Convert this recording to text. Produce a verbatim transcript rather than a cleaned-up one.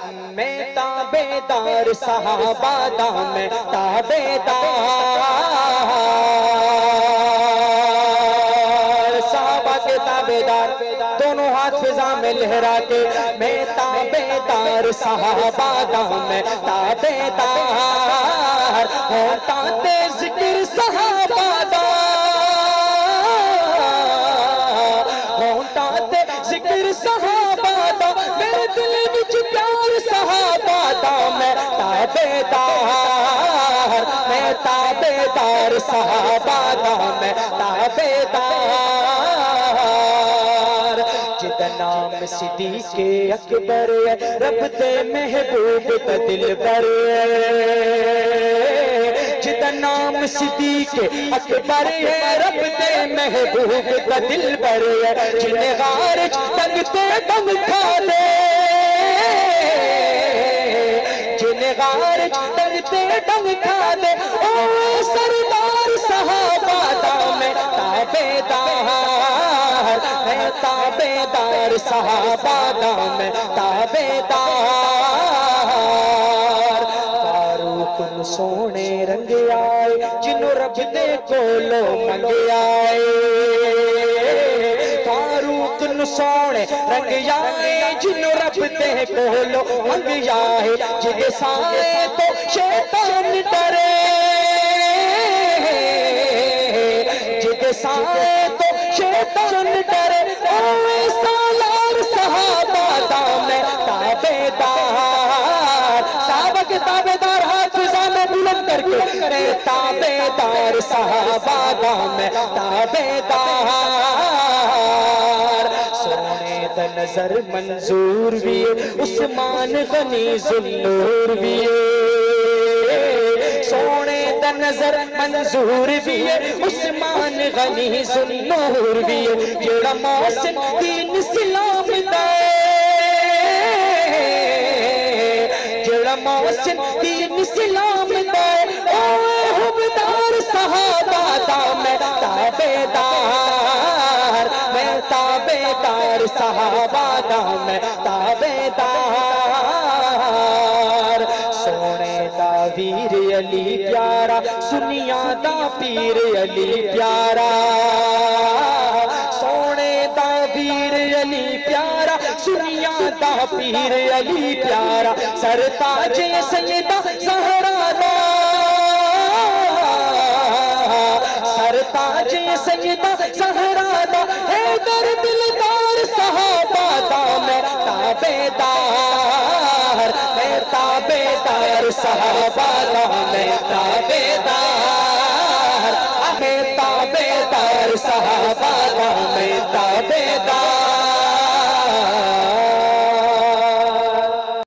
میں تابعدار صحابہ دا میں تابعدار صحابہ کے تابعدار دونوں ہاتھ فضا میں لہراتے میں تابعدار صحابہ دا میں تابعدار ہوتا تے ذکر صحابہ دا ہوتا تے ذکر صحابہ دا میرے دل وچ پیار صحابہ دا میں تابعدار میں تابعدار صحابہ دا میں تابعدار جدا نام صدیق اکبر ہے رب دے محبوب دا دلبر ہے جدا نام صدیق اکبر ہے رب دے محبوب دا دلبر ہے جنہیں غارج ڈنگ تے ڈنگ کھا دے جنہیں غارج ڈنگ تے ڈنگ کھا دے او سردار صحابہ دا میں تابعدار میں تابعدار صحابہ دا میں تابعدار فاروق نو سونے رنگ آئے جنوں رب دے کولو منگ آئے فاروق نو سونے رنگ آئے جنوں رب دے کولو منگ آئے جدے سائے تو شیطان ڈرے جدے سائے تو شیطان ڈرے اوے سالار صحابہ دا میں تابعدار صحابہ کے تابعدار ہاتھ فضا میں بلند کر کے میں تابعدار صحابہ دا میں تابعدار سونے دا نظر منظور بھی ہے عثمان غنی ذوالنور بھی ہے سونے دا نظر منظور بھی ہے عثمان غنی ذوالنور بھی ہے جڑا محسن دین اسلام دا جڑا محسن دین اسلام دا اوے حبدار صحابہ دا میں تابعدار میں تابعدار صحابہ دا میں تابعدار سونے دا ویر علی پیارا سنیا دا پیر علی پیارا سونے دا ویر علی پیارا سنیا دا پیر علی پیارا سرتاج سیدہ زہرا دا سرتاج سیدہ زہرا دا حیدر دلدار صحابہ دا میں تابعدار میں تابعدار صحابہ دا میں تابعدار میں تابعدار صحابہ دا میں تابعدار